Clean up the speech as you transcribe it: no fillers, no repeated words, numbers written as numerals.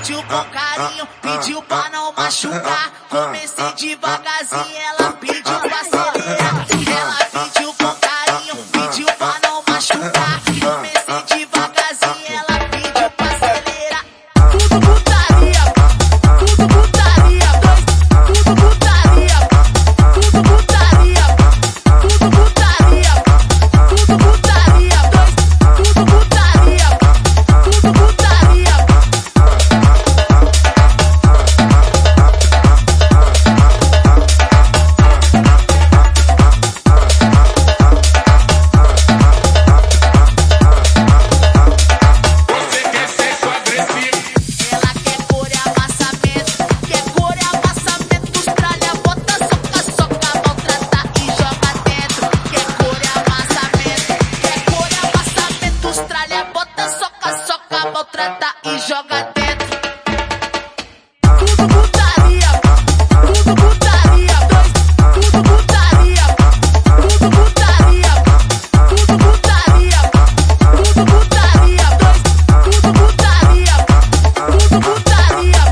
pediu com carinho, pediu pra não machucar. Comecei devagarzinho, ela pediu pra acelerar. Ela pediu com carinho, pediu pra não machucar. Comecei devagarzinho, ela pediu pra acelerar. Tudo putaria, tudo putaria, tudo putaria, tudo putaria, tudo putaria, tudo putaria, tudo putaria, tudo putaria. Maltrata e joga dentro. Tudo putaria, tudo putaria, tudo putaria, tudo putaria, tudo putaria, tudo putaria, tudo putaria, tudo putaria.